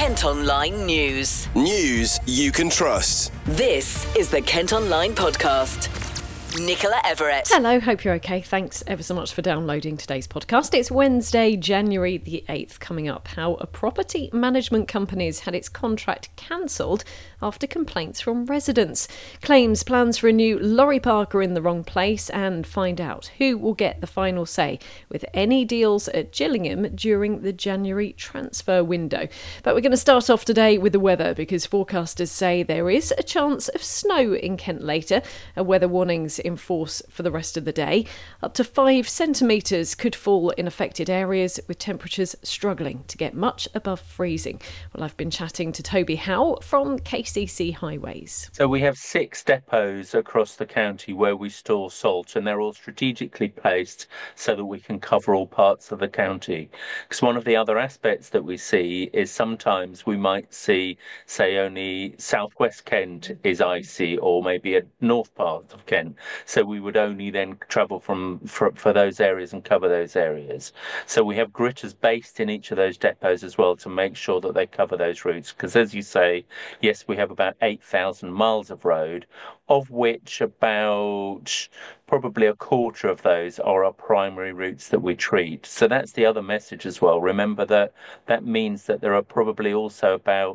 Kent Online News. News you can trust. This is the Kent Online Podcast. Nicola Everett. Hello, hope you're okay. Thanks ever so much for downloading today's podcast. It's Wednesday, January the 8th. Coming up, how a property management company's had its contract cancelled after complaints from residents. Claims plans for a new lorry park are in the wrong place, and find out who will get the final say with any deals at Gillingham during the January transfer window. But we're going to start off today with the weather, because forecasters say there is a chance of snow in Kent later. Weather warnings in force for the rest of the day. Up to 5 centimetres could fall in affected areas, with temperatures struggling to get much above freezing. Well, I've been chatting to Toby Howe from KCC Highways. So we have 6 depots across the county where we store salt, and they're all strategically placed so that we can cover all parts of the county. Because one of the other aspects that we see is sometimes we might see, say, only southwest Kent is icy, or maybe a north part of Kent. So we would only then travel for those areas and cover those areas. So we have gritters based in each of those depots as well to make sure that they cover those routes. Because as you say, yes, we have about 8,000 miles of road, of which about probably a quarter of those are our primary routes that we treat. So that's the other message as well. Remember that means that there are probably also about,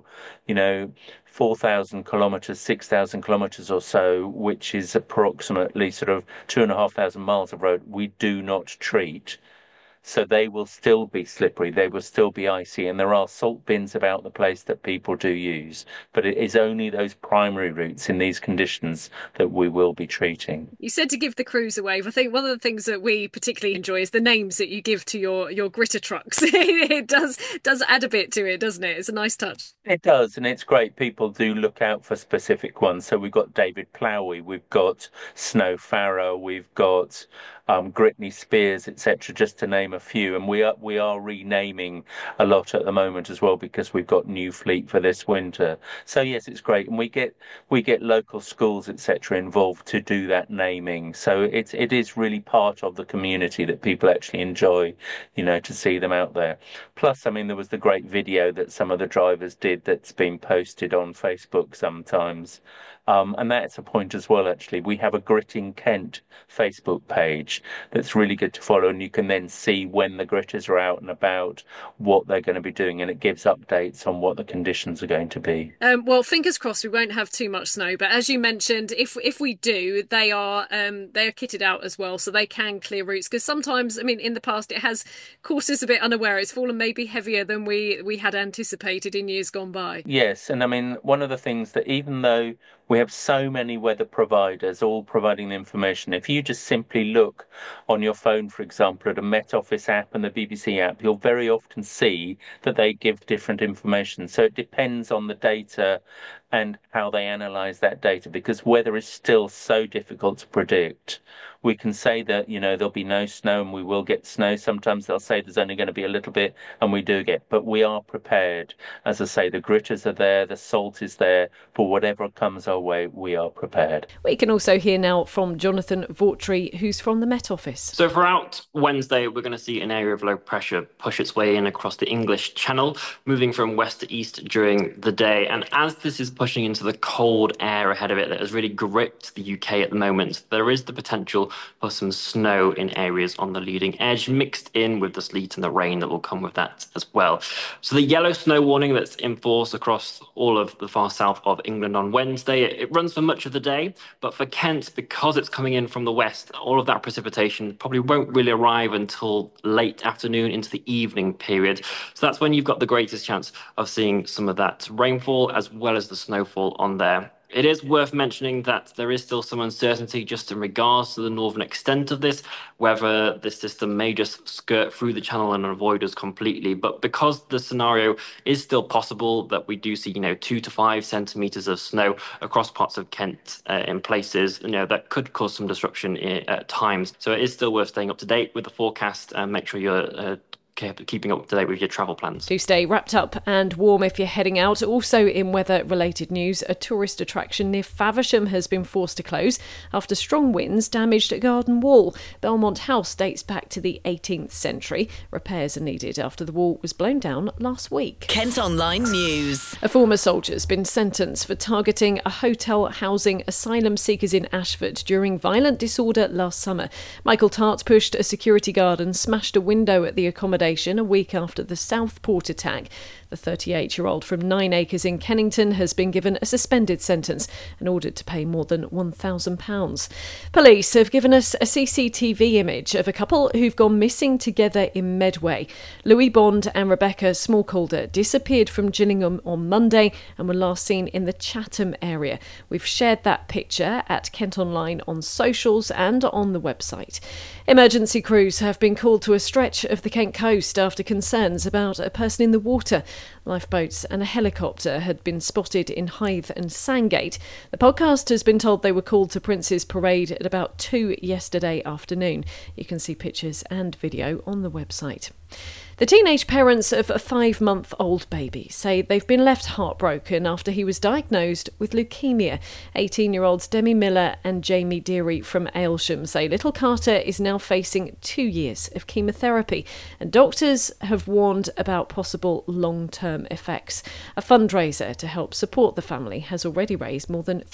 4,000 kilometres, 6,000 kilometres or so, which is approximately sort of 2,500 miles of road we do not treat. So they will still be slippery, they will still be icy, and there are salt bins about the place that people do use. But it is only those primary routes in these conditions that we will be treating. You said to give the crews a wave. I think one of the things that we particularly enjoy is the names that you give to your gritter trucks. It does add a bit to it, doesn't it? It's a nice touch. It does, and it's great. People do look out for specific ones. So we've got David Plowie, we've got Snow Farrow, we've got Gritney Spears, etc., just to name a few. And we are renaming a lot at the moment as well, because we've got new fleet for this winter. So yes, it's great, and we get local schools, etc., involved to do that naming. So it is really part of the community that people actually enjoy, to see them out there. Plus, I mean, there was the great video that some of the drivers did that's been posted on Facebook sometimes. And that's a point as well, actually. We have a Gritting Kent Facebook page that's really good to follow, and you can then see when the gritters are out and about, what they're going to be doing, and it gives updates on what the conditions are going to be. Well, fingers crossed we won't have too much snow, but as you mentioned, if we do, they are kitted out as well, so they can clear routes, because sometimes, I mean, in the past it has caught us a bit unaware. It's fallen maybe heavier than we had anticipated in years gone by. Yes, and I mean, one of the things that, even though we have so many weather providers all providing the information, if you just simply look on your phone, for example, at a Met Office app and the BBC app, you'll very often see that they give different information. So it depends on the data and how they analyse that data, because weather is still so difficult to predict. We can say that, there'll be no snow and we will get snow. Sometimes they'll say there's only going to be a little bit, and we do get, but we are prepared. As I say, the gritters are there, the salt is there. For whatever comes our way, we are prepared. We can also hear now from Jonathan Vautry, who's from the Met Office. So throughout Wednesday, we're going to see an area of low pressure push its way in across the English Channel, moving from west to east during the day. And as this is pushing into the cold air ahead of it that has really gripped the UK at the moment, there is the potential for some snow in areas on the leading edge, mixed in with the sleet and the rain that will come with that as well. So the yellow snow warning that's in force across all of the far south of England on Wednesday, it runs for much of the day, but for Kent, because it's coming in from the west, all of that precipitation probably won't really arrive until late afternoon into the evening period. So that's when you've got the greatest chance of seeing some of that rainfall as well as the snowfall on there. It is worth mentioning that there is still some uncertainty just in regards to the northern extent of this, whether this system may just skirt through the channel and avoid us completely. But because the scenario is still possible that we do see, 2 to 5 centimetres of snow across parts of Kent in places, that could cause some disruption at times. So it is still worth staying up to date with the forecast and make sure you're keeping up to date with your travel plans. Do stay wrapped up and warm if you're heading out. Also in weather-related news, a tourist attraction near Faversham has been forced to close after strong winds damaged a garden wall. Belmont House dates back to the 18th century. Repairs are needed after the wall was blown down last week. Kent Online News. A former soldier's been sentenced for targeting a hotel housing asylum seekers in Ashford during violent disorder last summer. Michael Tart pushed a security guard and smashed a window at the accommodation a week after the Southport attack. The 38-year-old from 9 Acres in Kennington has been given a suspended sentence and ordered to pay more than £1,000. Police have given us a CCTV image of a couple who've gone missing together in Medway. Louis Bond and Rebecca Smallcalder disappeared from Gillingham on Monday and were last seen in the Chatham area. We've shared that picture at Kent Online on socials and on the website. Emergency crews have been called to a stretch of the Kent coast after concerns about a person in the water. Lifeboats and a helicopter had been spotted in Hythe and Sandgate. The podcast has been told they were called to Prince's Parade at about 2 yesterday afternoon. You can see pictures and video on the website. The teenage parents of a 5-month-old baby say they've been left heartbroken after he was diagnosed with leukemia. 18-year-olds Demi Miller and Jamie Deary from Aylsham say little Carter is now facing 2 years of chemotherapy, and doctors have warned about possible long-term effects. A fundraiser to help support the family has already raised more than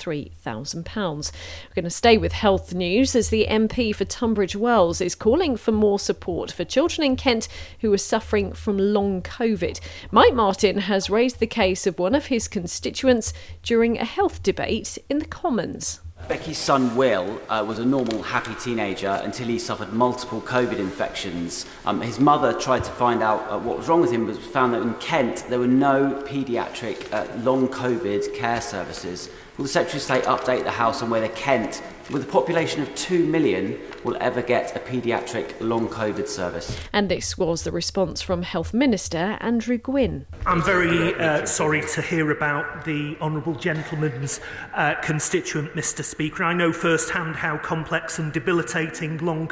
£3,000. We're going to stay with health news as the MP for Tunbridge Wells is calling for more support for children in Kent who are suffering from long COVID. Mike Martin has raised the case of one of his constituents during a health debate in the Commons. Becky's son Will was a normal, happy teenager until he suffered multiple COVID infections. His mother tried to find out what was wrong with him, but found that in Kent there were no paediatric long COVID care services. Will the Secretary of State update the House on whether Kent, with a population of 2 million, will ever get a paediatric long COVID service? And this was the response from Health Minister Andrew Gwynn. I'm very sorry to hear about the Honourable Gentleman's constituent, Mr Speaker. I know firsthand how complex and debilitating long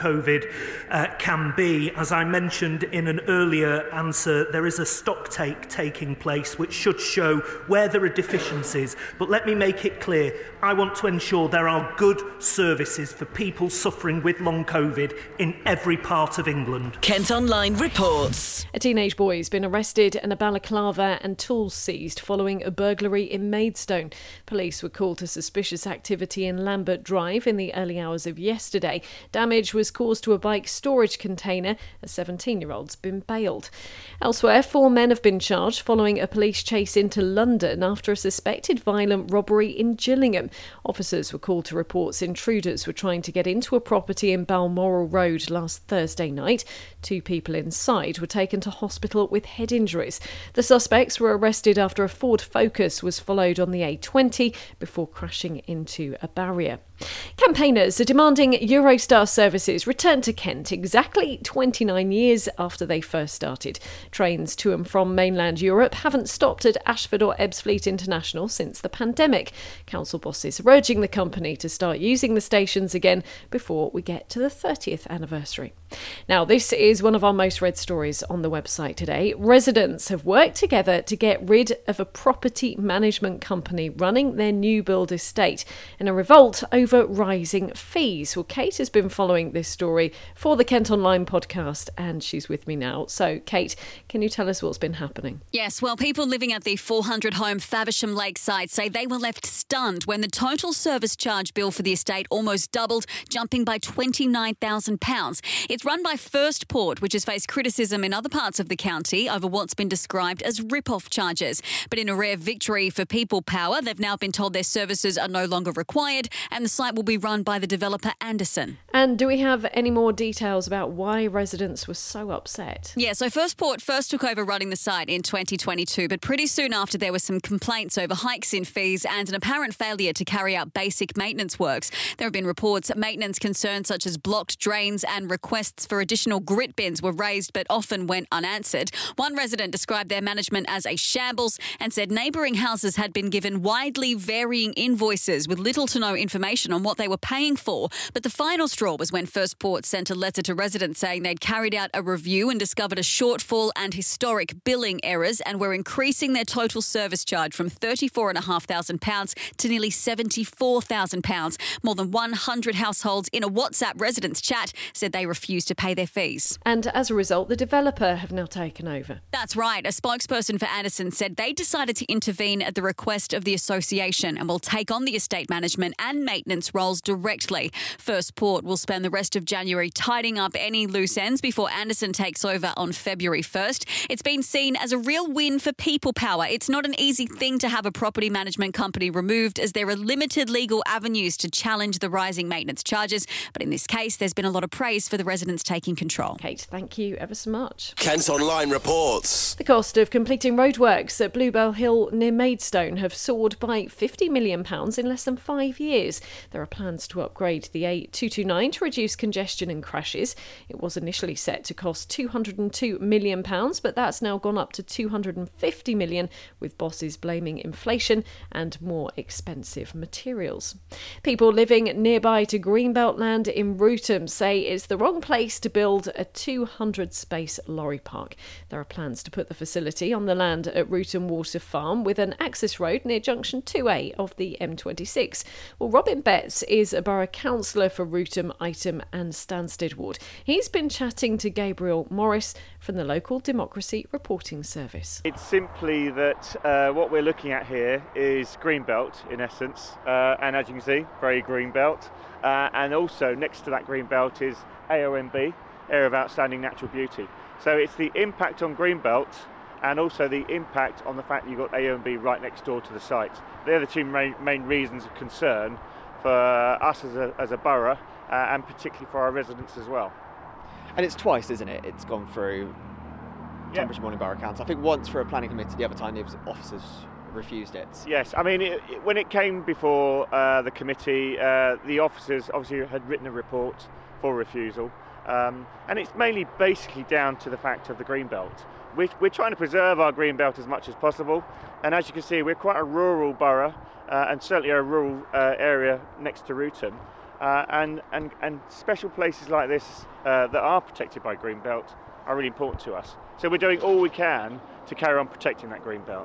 COVID can be. As I mentioned in an earlier answer, there is a stocktake taking place which should show where there are deficiencies. But let me make it clear, I want to ensure there are good services for people suffering with long COVID in every part of England. Kent Online reports. A teenage boy has been arrested and a balaclava and tools seized following a burglary in Maidstone. Police were called to suspicious activity in Lambert Drive in the early hours of yesterday. Damage was caused to a bike storage container. A 17-year-old's been bailed. Elsewhere, 4 men have been charged following a police chase into London after a suspected violent robbery in Gillingham. Officers were called to reports intruders were trying to get into a property in Balmoral Road last Thursday night. 2 people inside were taken to hospital with head injuries. The suspects were arrested after a Ford Focus was followed on the A20 before crashing into a barrier. Campaigners are demanding Eurostar services return to Kent exactly 29 years after they first started. Trains to and from mainland Europe haven't stopped at Ashford or Ebbsfleet International since the pandemic. Council bosses are urging the company to start using the stations again before we get to the 30th anniversary. Now, this is one of our most read stories on the website today. Residents have worked together to get rid of a property management company running their new build estate in a revolt over rising fees. Well, Kate has been following this story for the Kent Online podcast and she's with me now. So, Kate, can you tell us what's been happening? Yes, well, people living at the 400-home Faversham Lakeside say they were left stunned when the total service charge bill for the estate almost doubled, jumping by £29,000. It's run by First Port, which has faced criticism in other parts of the county over what's been described as rip-off charges. But in a rare victory for People Power, they've now been told their services are no longer required and the site will be run by the developer Anderson. And do we have any more details about why residents were so upset? Yeah, so First Port first took over running the site in 2022, but pretty soon after there were some complaints over hikes in fees and an apparent failure to carry out basic maintenance works. There have been reports of maintenance concerns such as blocked drains and requests requests for additional grit bins were raised but often went unanswered. One resident described their management as a shambles and said neighbouring houses had been given widely varying invoices with little to no information on what they were paying for. But the final straw was when First Port sent a letter to residents saying they'd carried out a review and discovered a shortfall and historic billing errors and were increasing their total service charge from £34,500 to nearly £74,000. More than 100 households in a WhatsApp residents chat said they refused to pay their fees. And as a result, the developer have now taken over. That's right. A spokesperson for Anderson said they decided to intervene at the request of the association and will take on the estate management and maintenance roles directly. First Port will spend the rest of January tidying up any loose ends before Anderson takes over on February 1st. It's been seen as a real win for people power. It's not an easy thing to have a property management company removed, as there are limited legal avenues to challenge the rising maintenance charges. But in this case, there's been a lot of praise for the residents taking control. Kate, thank you ever so much. Kent Online reports. The cost of completing roadworks at Bluebell Hill near Maidstone have soared by £50 million in less than 5 years. There are plans to upgrade the A229 to reduce congestion and crashes. It was initially set to cost £202 million, but that's now gone up to £250 million, with bosses blaming inflation and more expensive materials. People living nearby to Greenbelt land in Rootham say it's the wrong place to build a 200-space lorry park. There are plans to put the facility on the land at Rootham Water Farm with an access road near junction 2A of the M26. Well, Robin Betts is a borough councillor for Rootham, Ightham and Stansted Ward. He's been chatting to Gabriel Morris from the local Democracy Reporting Service. It's simply that what we're looking at here is Greenbelt in essence, and as you can see, very Greenbelt, and also next to that Greenbelt is AONB, Area of Outstanding Natural Beauty. So it's the impact on Greenbelt and also the impact on the fact that you've got AONB right next door to the site. They're the two main reasons of concern for us as a borough, and particularly for our residents as well. And it's twice, isn't it? It's gone through Tonbridge Morning Borough Council. I think once for a planning committee, the other time the officers refused it. Yes, I mean, when it came before the committee, the officers obviously had written a report for refusal, and it's mainly basically down to the fact of the Greenbelt. We're trying to preserve our Greenbelt as much as possible, and as you can see, we're quite a rural borough, and certainly a rural area next to Rootham, and special places like this that are protected by Greenbelt are really important to us. So we're doing all we can to carry on protecting that Greenbelt.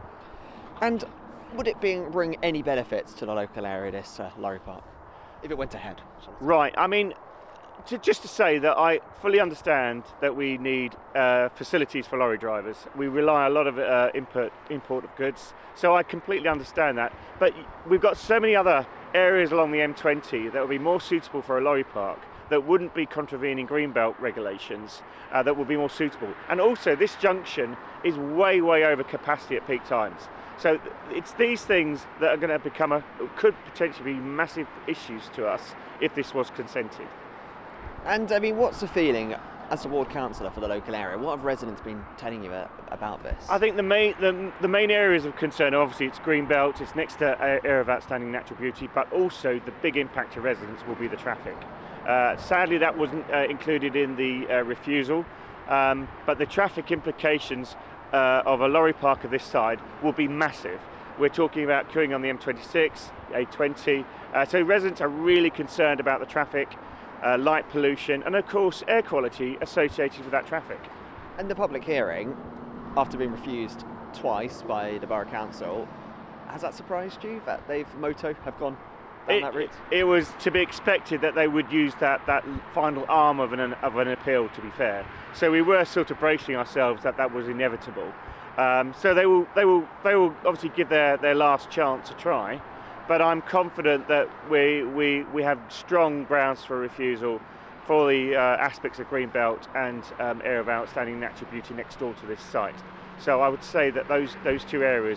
And would it bring any benefits to the local area, this lorry park, if it went ahead? Right, I mean, just to say that I fully understand that we need facilities for lorry drivers. We rely a lot of import of goods, so I completely understand that. But we've got so many other areas along the M20 that would be more suitable for a lorry park, that wouldn't be contravening Greenbelt regulations, that would be more suitable. And also, this junction is way over capacity at peak times. So it's these things that are going to could potentially be massive issues to us if this was consented. And I mean, what's the feeling as a ward councillor for the local area? What have residents been telling you about this? I think the main areas of concern, obviously, it's Greenbelt, it's next to Area of Outstanding Natural Beauty, but also the big impact to residents will be the traffic. Sadly, that wasn't included in the refusal, but the traffic implications of a lorry park of this side will be massive. We're talking about queuing on the M26, A20, so residents are really concerned about the traffic, light pollution, and of course air quality associated with that traffic. And the public hearing, after being refused twice by the Borough Council, has that surprised you that Moto have gone down that route? It was to be expected that they would use that final arm of an appeal, to be fair. So we were sort of bracing ourselves that was inevitable. So they will obviously give their last chance to try. But I'm confident that we have strong grounds for refusal for the aspects of Greenbelt and Area of Outstanding Natural Beauty next door to this site. So I would say that those two areas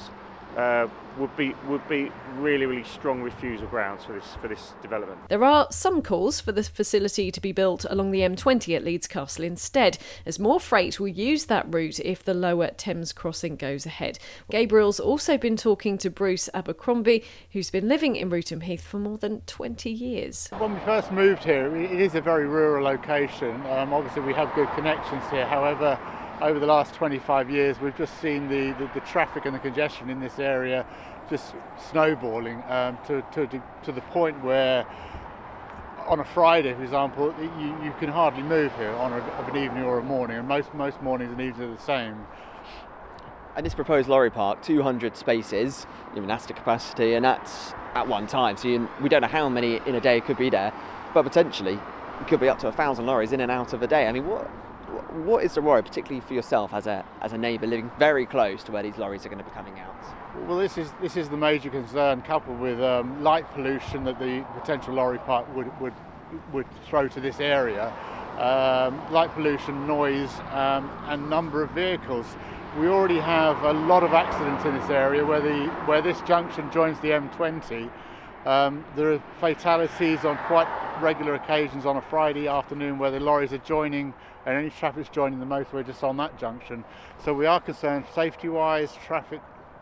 would be really strong refusal grounds for this development. There are some calls for the facility to be built along the M20 at Leeds Castle instead, as more freight will use that route if the lower Thames crossing goes ahead. Gabriel's also been talking to Bruce Abercrombie, who's been living in Rootham Heath for more than 20 years. When we first moved here, it is a very rural location. Obviously we have good connections here. However, over the last 25 years, we've just seen the traffic and the congestion in this area just snowballing to the point where on a Friday, for example, you can hardly move here of an evening or a morning, and most mornings and evenings are the same. And this proposed lorry park, 200 spaces, even that's the capacity, and that's at one time. So we don't know how many in a day could be there, but potentially it could be up to 1,000 lorries in and out of a day. I mean, what is the worry, particularly for yourself as a neighbour living very close to where these lorries are going to be coming out? Well, this is the major concern, coupled with light pollution that the potential lorry park would throw to this area. Light pollution, noise, and number of vehicles. We already have a lot of accidents in this area where this junction joins the M20. There are fatalities on quite regular occasions on a Friday afternoon where the lorries are joining and any traffic's joining the motorway just on that junction. So we are concerned safety-wise, traffic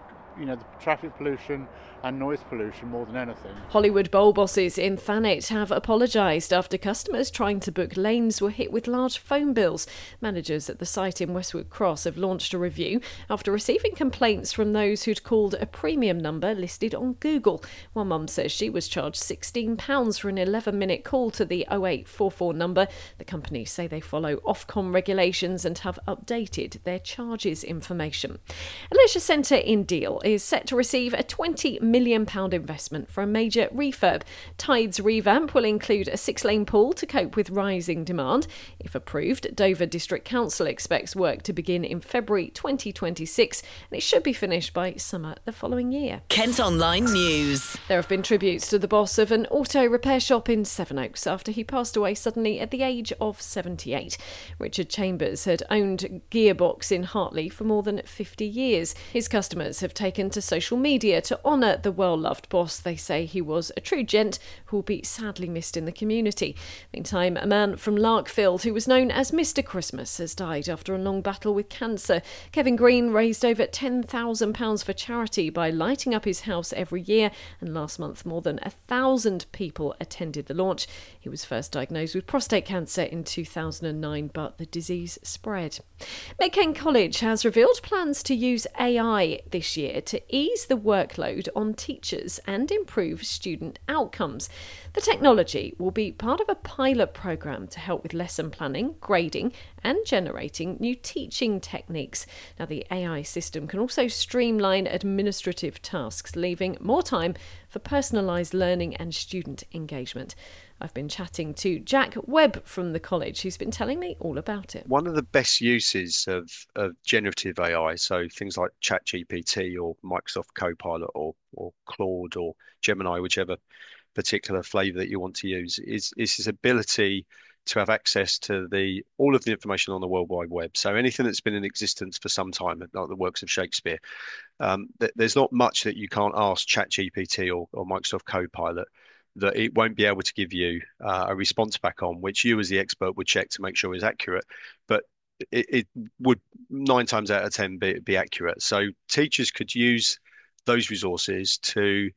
pollution and noise pollution more than anything. Hollywood Bowl bosses in Thanet have apologised after customers trying to book lanes were hit with large phone bills. Managers at the site in Westwood Cross have launched a review after receiving complaints from those who'd called a premium number listed on Google. One mum says she was charged £16 for an 11-minute call to the 0844 number. The company say they follow Ofcom regulations and have updated their charges information. A leisure centre in Deal is set to receive a £20 million investment for a major refurb. Tide's revamp will include a 6-lane pool to cope with rising demand. If approved, Dover District Council expects work to begin in February 2026 and it should be finished by summer the following year. Kent Online News. There have been tributes to the boss of an auto repair shop in Sevenoaks after he passed away suddenly at the age of 78. Richard Chambers had owned Gearbox in Hartley for more than 50 years. His customers have taken to social media to honour the well-loved boss. They say he was a true gent who will be sadly missed in the community. Meantime, a man from Larkfield who was known as Mr Christmas has died after a long battle with cancer. Kevin Green raised over £10,000 for charity by lighting up his house every year, and last month more than 1,000 people attended the launch. He was first diagnosed with prostate cancer in 2009, but the disease spread. Medkent College has revealed plans to use AI this year to ease the workload on teachers and improve student outcomes. The technology will be part of a pilot programme to help with lesson planning, grading and generating new teaching techniques. Now, the AI system can also streamline administrative tasks, leaving more time for personalised learning and student engagement. I've been chatting to Jack Webb from the college, who's been telling me all about it. One of the best uses of generative AI, so things like ChatGPT or Microsoft Copilot or Claude or Gemini, whichever particular flavour that you want to use, is this ability to have access to all of the information on the World Wide Web. So anything that's been in existence for some time, like the works of Shakespeare, there's not much that you can't ask ChatGPT or Microsoft Copilot that it won't be able to give you a response back on, which you as the expert would check to make sure is accurate. But it would 9 times out of 10 be accurate. So teachers could use those resources to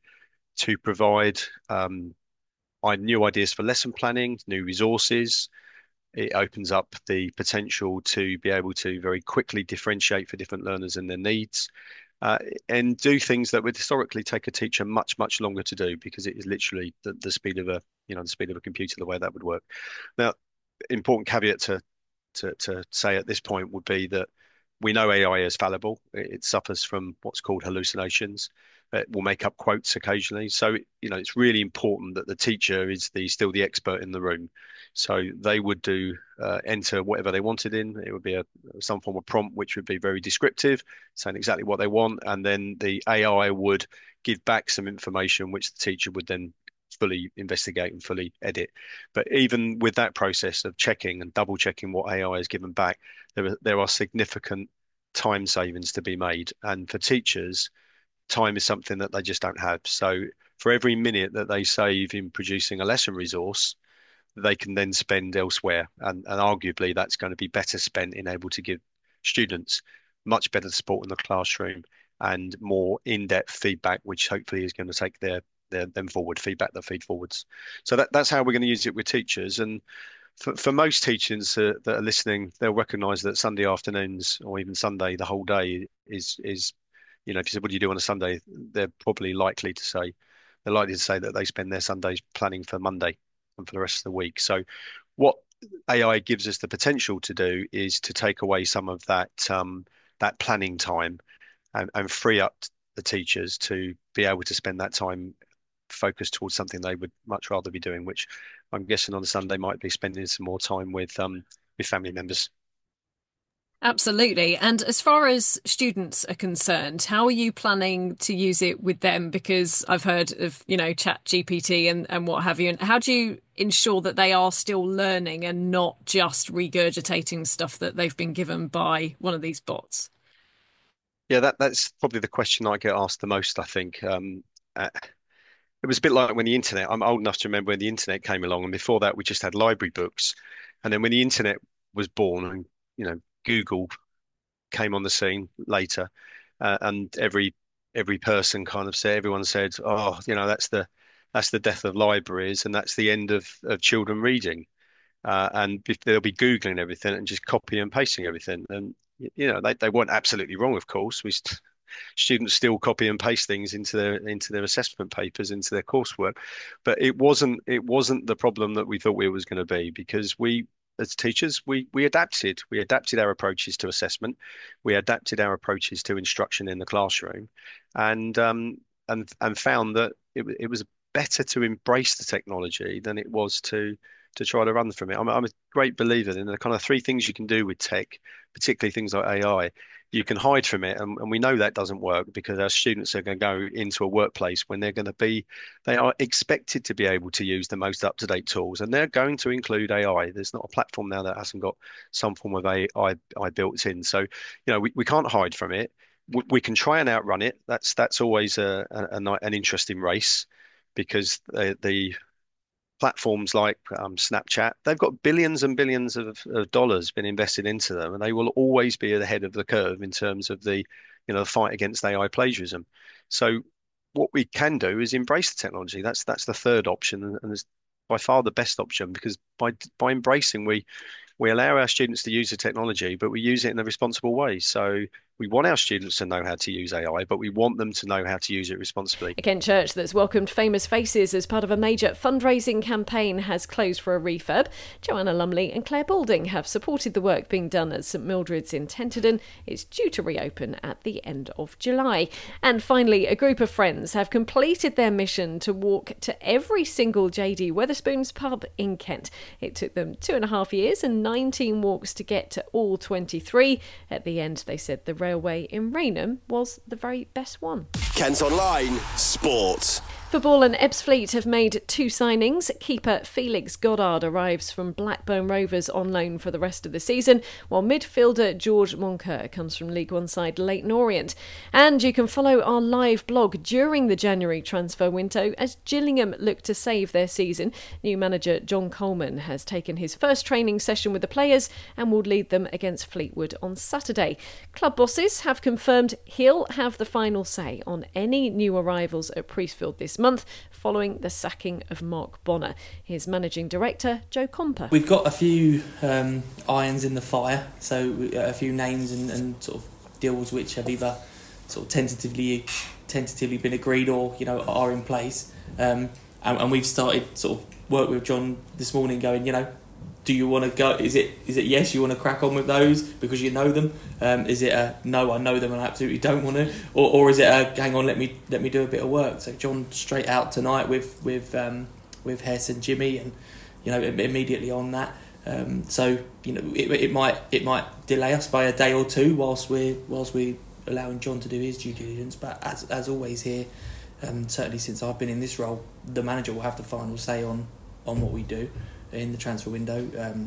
provide new ideas for lesson planning, new resources. It opens up the potential to be able to very quickly differentiate for different learners and their needs. And do things that would historically take a teacher much longer to do, because it is literally the speed of a computer, the way that would work. Now, important caveat to say at this point would be that we know AI is fallible. It suffers from what's called hallucinations. It will make up quotes occasionally. So, it's really important that the teacher is still the expert in the room. So they would enter whatever they wanted in. It would be some form of prompt, which would be very descriptive, saying exactly what they want. And then the AI would give back some information, which the teacher would then fully investigate and fully edit. But even with that process of checking and double checking what AI has given back, there are significant time savings to be made. And for teachers, time is something that they just don't have. So for every minute that they save in producing a lesson resource, they can then spend elsewhere. And arguably that's going to be better spent in able to give students much better support in the classroom and more in-depth feedback, which hopefully is going to take them forward, feedback that feed forwards. So that's how we're going to use it with teachers. And for most teachers that are listening, they'll recognise that Sunday afternoons or even Sunday, the whole day is if you said, what do you do on a Sunday? They're likely to say that they spend their Sundays planning for Monday and for the rest of the week. So what AI gives us the potential to do is to take away some of that planning time and free up the teachers to be able to spend that time focused towards something they would much rather be doing, which I'm guessing on a Sunday might be spending some more time with family members. Absolutely. And as far as students are concerned, how are you planning to use it with them? Because I've heard of, Chat GPT and what have you. And how do you ensure that they are still learning and not just regurgitating stuff that they've been given by one of these bots? Yeah, that's probably the question I get asked the most, I think. It was a bit like when the internet, I'm old enough to remember when the internet came along, and before that we just had library books. And then when the internet was born and, Google came on the scene later, and every person everyone said, oh, that's the death of libraries and that's the end of children reading. And they'll be Googling everything and just copying and pasting everything. And, they weren't absolutely wrong, of course. Students still copy and paste things into their assessment papers, into their coursework, but it wasn't the problem that we thought it was going to be, because we, as teachers, we adapted our approaches to assessment, we adapted our approaches to instruction in the classroom, and found that it was better to embrace the technology than it was to try to run from it. I'm a great believer in the kind of three things you can do with tech, particularly things like AI. You can hide from it, and we know that doesn't work, because our students are going to go into a workplace when they are expected to be able to use the most up-to-date tools, and they're going to include AI. There's not a platform now that hasn't got some form of AI built in. So, we can't hide from it. We can try and outrun it. That's always an interesting race, because the platforms like Snapchat, they've got billions and billions of dollars been invested into them, and they will always be ahead of the curve in terms of the fight against AI plagiarism. So what we can do is embrace the technology. That's the third option, and it's by far the best option, because by embracing, we allow our students to use the technology, but we use it in a responsible way. So we want our students to know how to use AI, but we want them to know how to use it responsibly. A Kent church that's welcomed famous faces as part of a major fundraising campaign has closed for a refurb. Joanna Lumley and Claire Balding have supported the work being done at St Mildred's in Tenterden. It's due to reopen at the end of July. And finally, a group of friends have completed their mission to walk to every single JD Wetherspoons pub in Kent. It took them 2.5 years and 19 walks to get to all 23. At the end, they said the railway in Rainham was the very best one. Kent Online Sport. Football and Ebbsfleet have made 2 signings. Keeper Felix Goddard arrives from Blackburn Rovers on loan for the rest of the season, while midfielder George Moncur comes from League One side Leyton Orient. And you can follow our live blog during the January transfer window as Gillingham look to save their season. New manager John Coleman has taken his first training session with the players and will lead them against Fleetwood on Saturday. Club bosses have confirmed he'll have the final say on any new arrivals at Priestfield this month, following the sacking of Mark Bonner. Here's Managing Director Joe Comper. We've got a few irons in the fire, so a few names and sort of deals which have either sort of tentatively been agreed or are in place, and we've started sort of work with John this morning, going, do you want to go? Is it yes, you want to crack on with those because you know them? Is it a no, I know them and I absolutely don't want to? Or is it a hang on, let me do a bit of work? So John straight out tonight with Hess and Jimmy, and immediately on that. So it might delay us by a day or two whilst we're allowing John to do his due diligence. But as always here, certainly since I've been in this role, the manager will have the final say on what we do in the transfer window.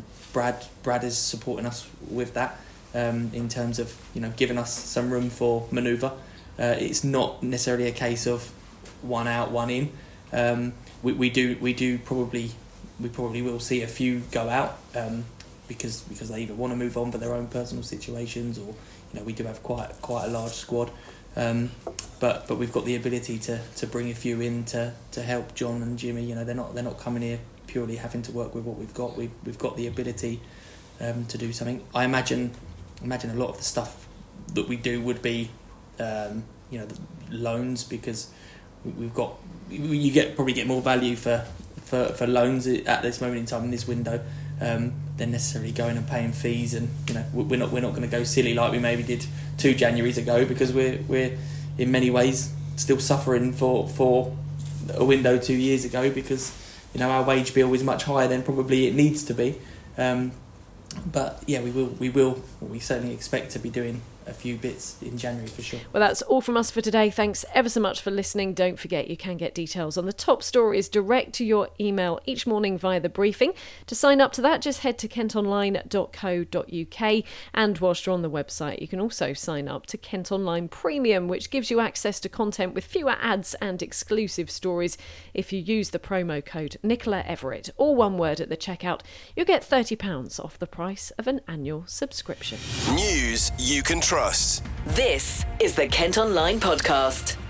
Brad is supporting us with that, in terms of giving us some room for manoeuvre, It's not necessarily a case of one out, one in. We probably will see a few go out because they either want to move on for their own personal situations, or we do have quite a large squad. But we've got the ability to bring a few in to help John and Jimmy. They're not coming here purely having to work with what we've got. We've got the ability to do something. I imagine a lot of the stuff that we do would be the loans, because probably get more value for loans at this moment in time in this window than necessarily going and paying fees. And we're not going to go silly like we maybe did 2 Januaries ago, because we're in many ways still suffering for a window 2 years ago, because our wage bill is much higher than probably it needs to be. But yeah, we certainly expect to be doing a few bits in January for sure. Well, that's all from us for today. Thanks ever so much for listening. Don't forget you can get details on the top stories direct to your email each morning via the briefing. To sign up to that, just head to kentonline.co.uk, and whilst you're on the website you can also sign up to Kent Online Premium, which gives you access to content with fewer ads and exclusive stories. If you use the promo code Nicola Everett, all one word at the checkout, you'll get £30 off the price of an annual subscription. News you can trust. This is the Kent Online Podcast.